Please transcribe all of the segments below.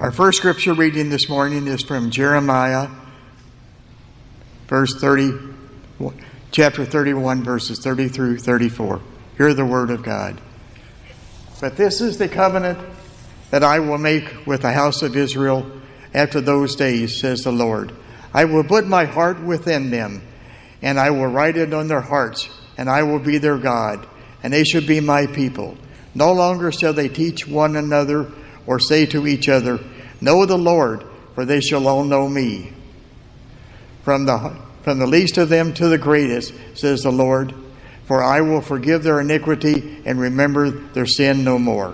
Our first scripture reading this morning is from Jeremiah, chapter 31, verses 30 through 34. Hear the word of God. But this is the covenant that I will make with the house of Israel after those days, says the Lord. I will put my heart within them, and I will write it on their hearts, and I will be their God, and they shall be my people. No longer shall they teach one another or say to each other, know the Lord, for they shall all know me. From the least of them to the greatest, says the Lord, for I will forgive their iniquity and remember their sin no more.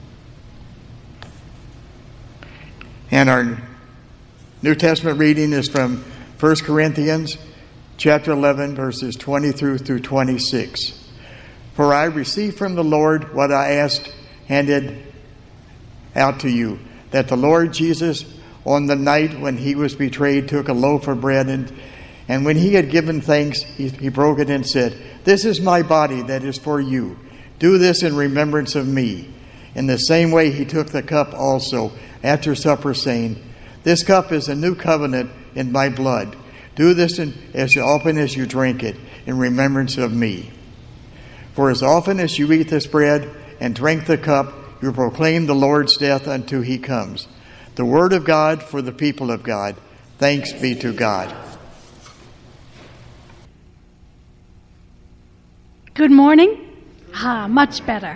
And our New Testament reading is from 1 Corinthians chapter 11, verses 20 through 26. For I received from the Lord what I asked, handed out to you, that the Lord Jesus, on the night when he was betrayed, took a loaf of bread, and when he had given thanks, he broke it and said, this is my body that is for you. Do this in remembrance of me. In the same way he took the cup also after supper, saying, this cup is a new covenant in my blood. Do this as often as you drink it in remembrance of me. For as often as you eat this bread and drink the cup, you proclaim the Lord's death until he comes. The word of God for the people of God. Thanks be to God. Good morning. Much better.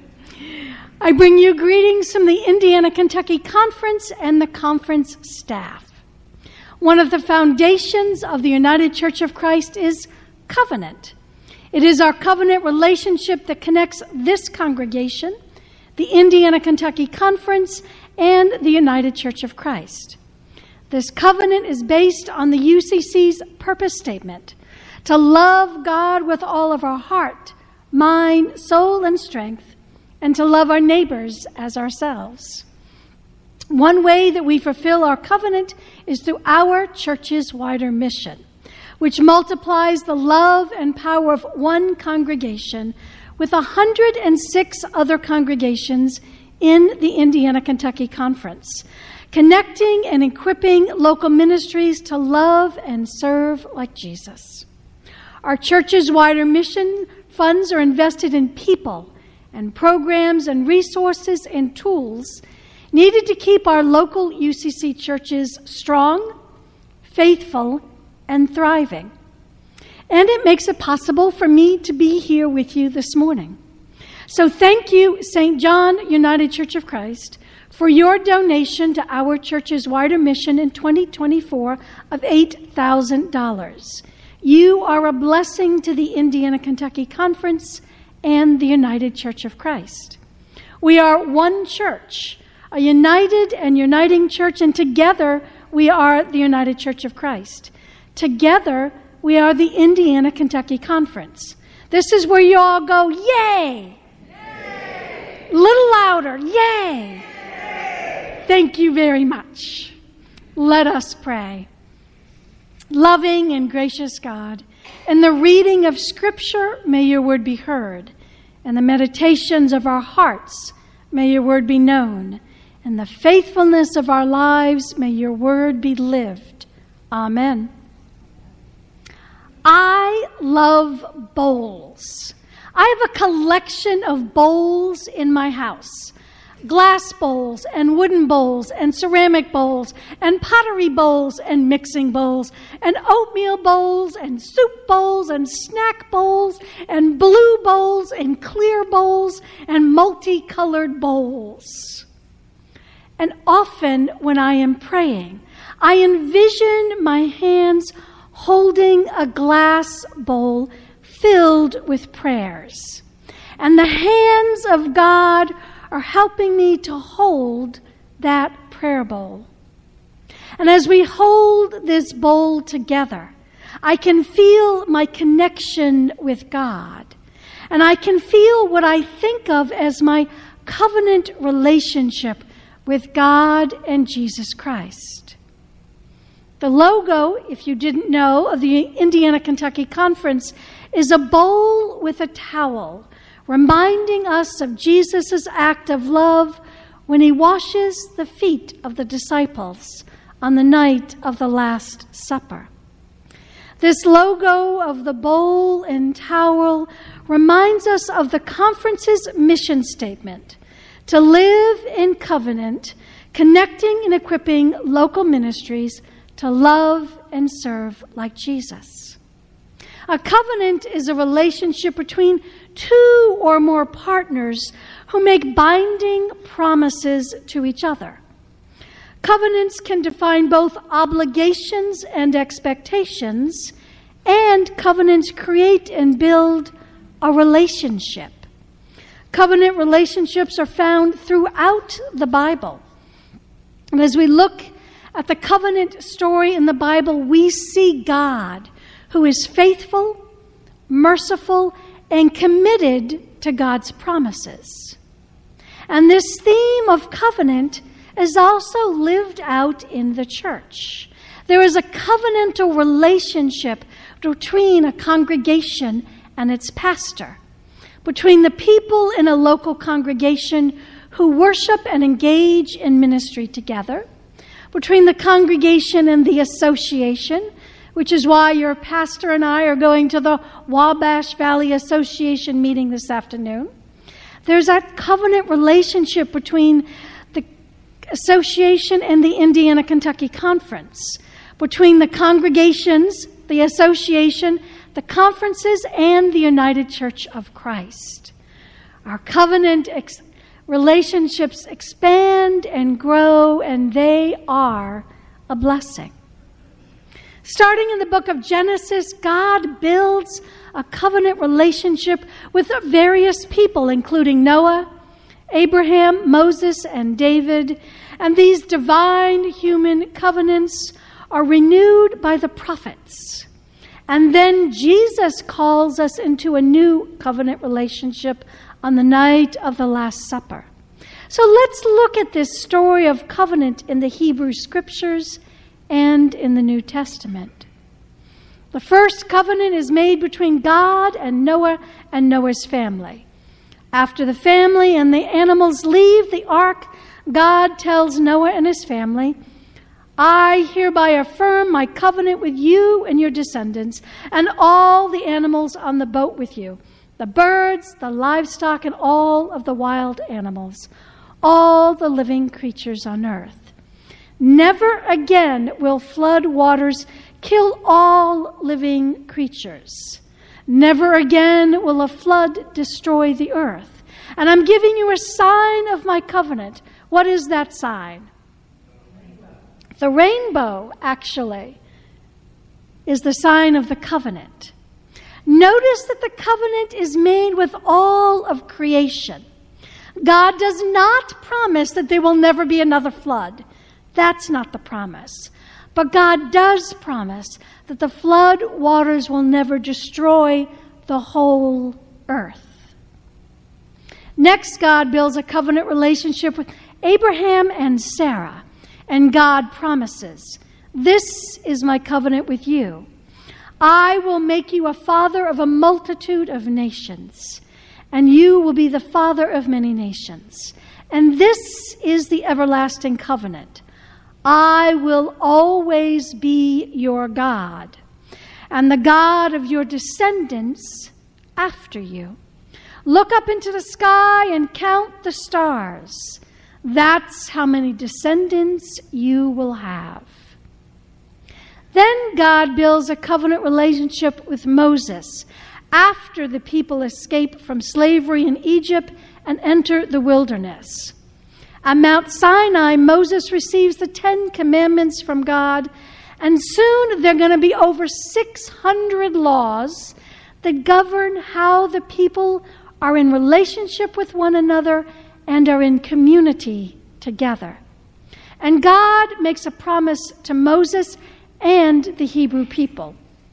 I bring you greetings from the Indiana-Kentucky Conference and the conference staff. One of the foundations of the United Church of Christ is covenant. It is our covenant relationship that connects this congregation, the Indiana-Kentucky Conference, and the United Church of Christ. This covenant is based on the UCC's purpose statement, to love God with all of our heart, mind, soul, and strength, and to love our neighbors as ourselves. One way that we fulfill our covenant is through our church's wider mission, which multiplies the love and power of one congregation with 106 other congregations in the Indiana-Kentucky Conference, connecting and equipping local ministries to love and serve like Jesus. Our church's wider mission funds are invested in people and programs and resources and tools needed to keep our local UCC churches strong, faithful, and thriving. And it makes it possible for me to be here with you this morning. So thank you, St. John United Church of Christ, for your donation to our church's wider mission in 2024 of $8,000. You are a blessing to the Indiana-Kentucky Conference and the United Church of Christ. We are one church, a united and uniting church, and together we are the United Church of Christ. Together, we are the Indiana-Kentucky Conference. This is where you all go, yay! Yay! A little louder, yay! Yay! Thank you very much. Let us pray. Loving and gracious God, in the reading of Scripture, may your word be heard. In the meditations of our hearts, may your word be known. In the faithfulness of our lives, may your word be lived. Amen. I love bowls. I have a collection of bowls in my house. Glass bowls and wooden bowls and ceramic bowls and pottery bowls and mixing bowls and oatmeal bowls and soup bowls and snack bowls and blue bowls and clear bowls and multicolored bowls. And often when I am praying, I envision my hands holding a glass bowl filled with prayers. And the hands of God are helping me to hold that prayer bowl. And as we hold this bowl together, I can feel my connection with God. And I can feel what I think of as my covenant relationship with God and Jesus Christ. The logo, if you didn't know, of the Indiana-Kentucky Conference is a bowl with a towel, reminding us of Jesus' act of love when he washes the feet of the disciples on the night of the Last Supper. This logo of the bowl and towel reminds us of the conference's mission statement: to live in covenant, connecting and equipping local ministries to love and serve like Jesus. A covenant is a relationship between two or more partners who make binding promises to each other. Covenants can define both obligations and expectations, and covenants create and build a relationship. Covenant relationships are found throughout the Bible. And as we look at the covenant story in the Bible, we see God, who is faithful, merciful, and committed to God's promises. And this theme of covenant is also lived out in the church. There is a covenantal relationship between a congregation and its pastor, between the people in a local congregation who worship and engage in ministry together, between the congregation and the association, which is why your pastor and I are going to the Wabash Valley Association meeting this afternoon. There's that covenant relationship between the association and the Indiana-Kentucky Conference, between the congregations, the association, the conferences, and the United Church of Christ. Our covenant relationships expand and grow, and they are a blessing. Starting in the book of Genesis, God builds a covenant relationship with various people, including Noah, Abraham, Moses, and David. And these divine human covenants are renewed by the prophets. And then Jesus calls us into a new covenant relationship on the night of the Last Supper. So let's look at this story of covenant in the Hebrew Scriptures and in the New Testament. The first covenant is made between God and Noah and Noah's family. After the family and the animals leave the ark, God tells Noah and his family, "I hereby affirm my covenant with you and your descendants and all the animals on the boat with you, the birds, the livestock, and all of the wild animals, all the living creatures on earth. Never again will flood waters kill all living creatures. Never again will a flood destroy the earth. And I'm giving you a sign of my covenant." What is that sign? The rainbow, actually, is the sign of the covenant. Notice that the covenant is made with all of creation. God does not promise that there will never be another flood. That's not the promise. But God does promise that the flood waters will never destroy the whole earth. Next, God builds a covenant relationship with Abraham and Sarah. And God promises, "This is my covenant with you. I will make you a father of a multitude of nations, and you will be the father of many nations. And this is the everlasting covenant. I will always be your God, and the God of your descendants after you. Look up into the sky and count the stars. That's how many descendants you will have." Then God builds a covenant relationship with Moses after the people escape from slavery in Egypt and enter the wilderness. At Mount Sinai, Moses receives the 10 Commandments from God, and soon there are going to be over 600 laws that govern how the people are in relationship with one another and are in community together. And God makes a promise to Moses and the Hebrew people.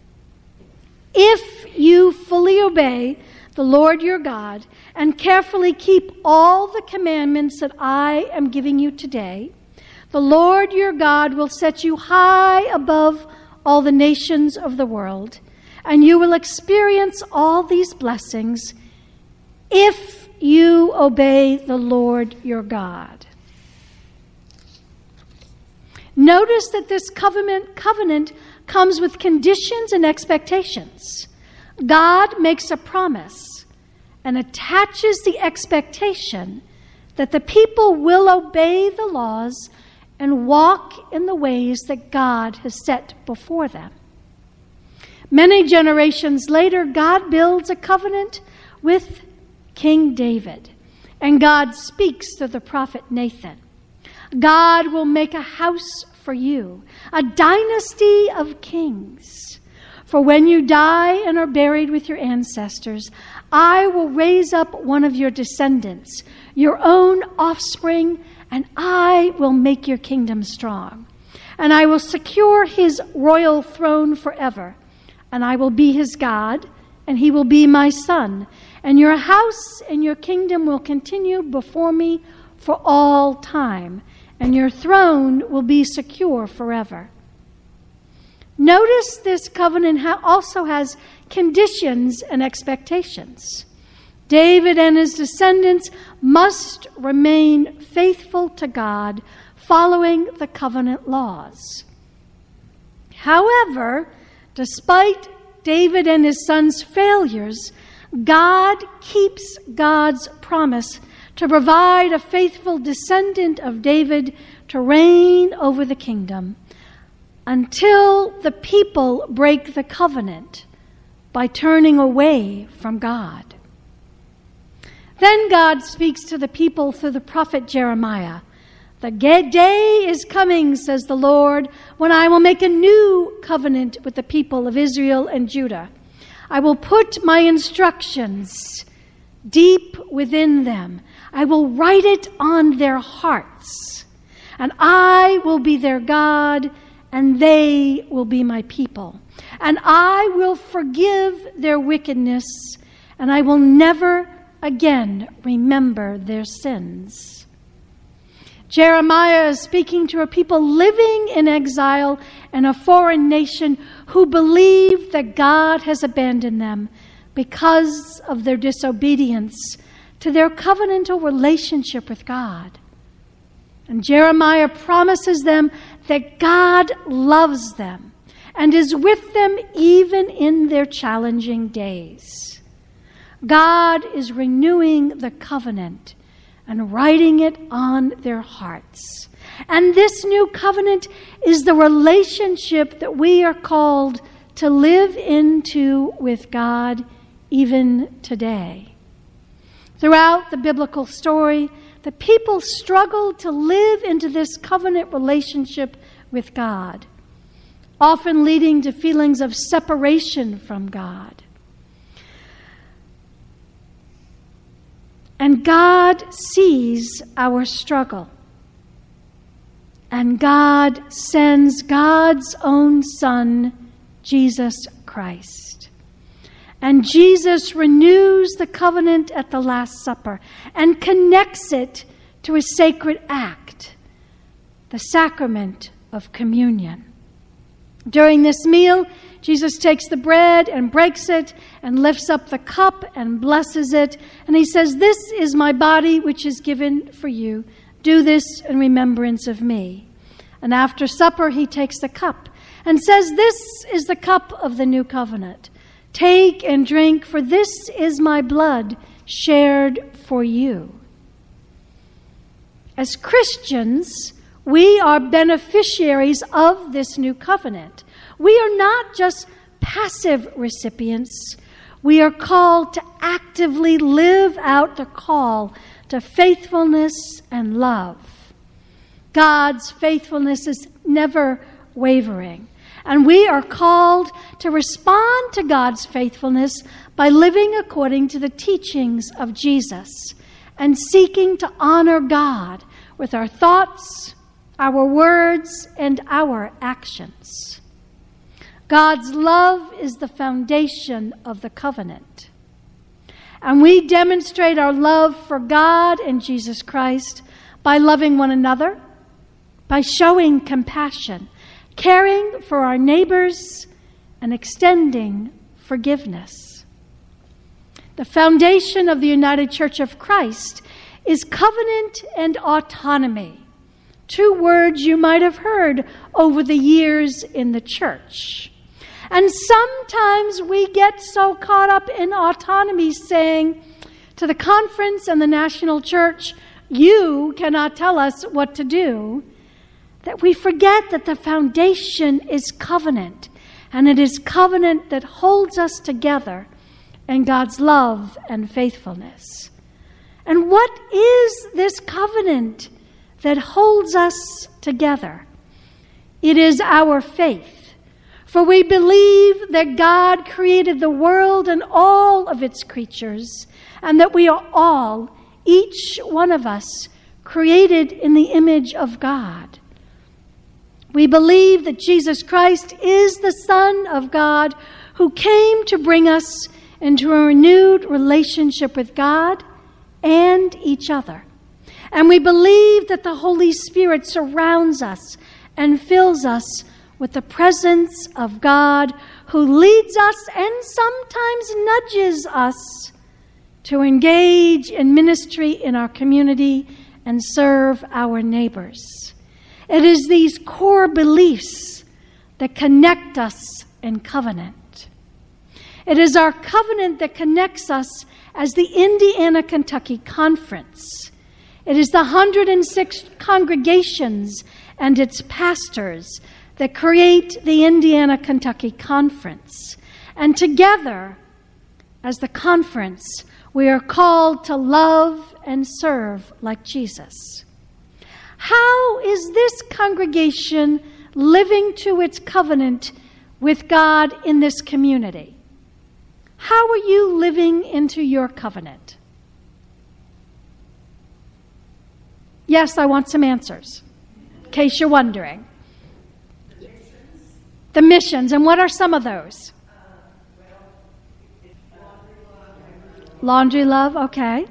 "If you fully obey the Lord your God and carefully keep all the commandments that I am giving you today, the Lord your God will set you high above all the nations of the world, and you will experience all these blessings if you obey the Lord your God." Notice that this covenant comes with conditions and expectations. God makes a promise and attaches the expectation that the people will obey the laws and walk in the ways that God has set before them. Many generations later, God builds a covenant with King David, and God speaks to the prophet Nathan. God will make a house for you, a dynasty of kings. For when you die and are buried with your ancestors, I will raise up one of your descendants, your own offspring, and I will make your kingdom strong. And I will secure his royal throne forever. And I will be his God, and he will be my son. And your house and your kingdom will continue before me for all time, and your throne will be secure forever. Notice this covenant also has conditions and expectations. David and his descendants must remain faithful to God, following the covenant laws. However, despite David and his sons' failures, God keeps God's promise to provide a faithful descendant of David to reign over the kingdom until the people break the covenant by turning away from God. Then God speaks to the people through the prophet Jeremiah. The day is coming, says the Lord, when I will make a new covenant with the people of Israel and Judah. I will put my instructions deep within them. I will write it on their hearts. And I will be their God, and they will be my people. And I will forgive their wickedness, and I will never again remember their sins. Jeremiah is speaking to a people living in exile in a foreign nation who believe that God has abandoned them because of their disobedience to their covenantal relationship with God. And Jeremiah promises them that God loves them and is with them even in their challenging days. God is renewing the covenant and writing it on their hearts. And this new covenant is the relationship that we are called to live into with God even today. Throughout the biblical story, the people struggled to live into this covenant relationship with God, often leading to feelings of separation from God. And God sees our struggle. And God sends God's own Son, Jesus Christ. And Jesus renews the covenant at the Last Supper and connects it to a sacred act, the sacrament of communion. During this meal, Jesus takes the bread and breaks it and lifts up the cup and blesses it. And he says, "This is my body which is given for you. Do this in remembrance of me." And after supper, he takes the cup and says, "This is the cup of the new covenant. Take and drink, for this is my blood shared for you." As Christians, we are beneficiaries of this new covenant. We are not just passive recipients. We are called to actively live out the call to faithfulness and love. God's faithfulness is never wavering. And we are called to respond to God's faithfulness by living according to the teachings of Jesus and seeking to honor God with our thoughts, our words, and our actions. God's love is the foundation of the covenant. And we demonstrate our love for God and Jesus Christ by loving one another, by showing compassion, caring for our neighbors, and extending forgiveness. The foundation of the United Church of Christ is covenant and autonomy. Two words you might have heard over the years in the church. And sometimes we get so caught up in autonomy, saying to the conference and the national church, you cannot tell us what to do, that we forget that the foundation is covenant, and it is covenant that holds us together in God's love and faithfulness. And what is this covenant that holds us together? It is our faith. For we believe that God created the world and all of its creatures, and that we are all, each one of us, created in the image of God. We believe that Jesus Christ is the Son of God who came to bring us into a renewed relationship with God and each other. And we believe that the Holy Spirit surrounds us and fills us with the presence of God, who leads us and sometimes nudges us to engage in ministry in our community and serve our neighbors. It is these core beliefs that connect us in covenant. It is our covenant that connects us as the Indiana-Kentucky Conference. It is the 106 congregations and its pastors that create the Indiana-Kentucky Conference. And together, as the conference, we are called to love and serve like Jesus. How is this congregation living to its covenant with God in this community? How are you living into your covenant? Yes, I want some answers, in case you're wondering. The missions, and what are some of those? Laundry love, okay.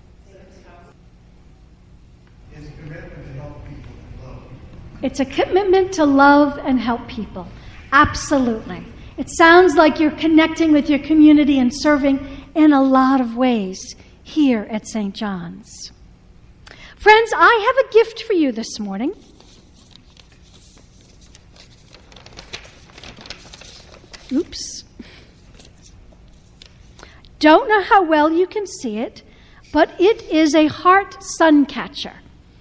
It's a commitment to love and help people. Absolutely. It sounds like you're connecting with your community and serving in a lot of ways here at St. John's. Friends, I have a gift for you this morning. Oops. Don't know how well you can see it, but it is a heart sun catcher.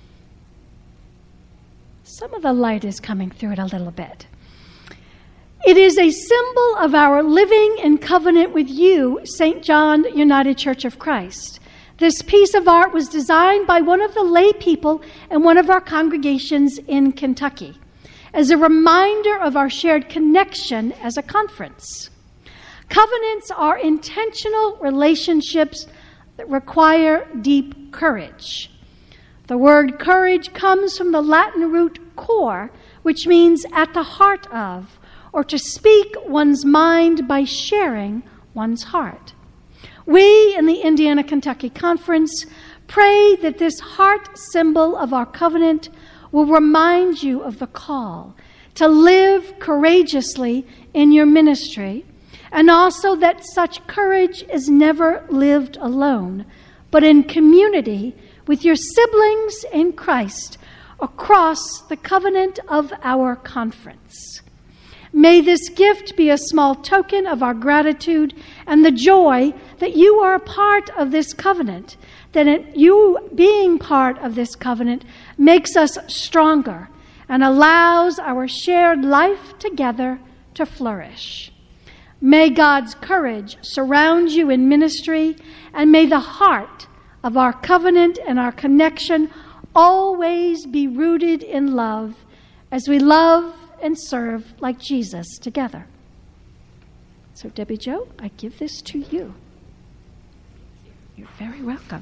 Some of the light is coming through it a little bit. It is a symbol of our living in covenant with you, St. John United Church of Christ. This piece of art was designed by one of the lay people in one of our congregations in Kentucky, as a reminder of our shared connection as a conference. Covenants are intentional relationships that require deep courage. The word courage comes from the Latin root cor, which means at the heart of, or to speak one's mind by sharing one's heart. We in the Indiana-Kentucky Conference pray that this heart symbol of our covenant will remind you of the call to live courageously in your ministry, and also that such courage is never lived alone, but in community with your siblings in Christ across the covenant of our conference. May this gift be a small token of our gratitude and the joy that you are a part of this covenant, that you being part of this covenant makes us stronger and allows our shared life together to flourish. May God's courage surround you in ministry, and may the heart of our covenant and our connection always be rooted in love as we love and serve like Jesus together. So, Debbie Jo, I give this to you. You're very welcome.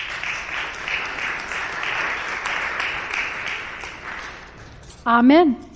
Amen.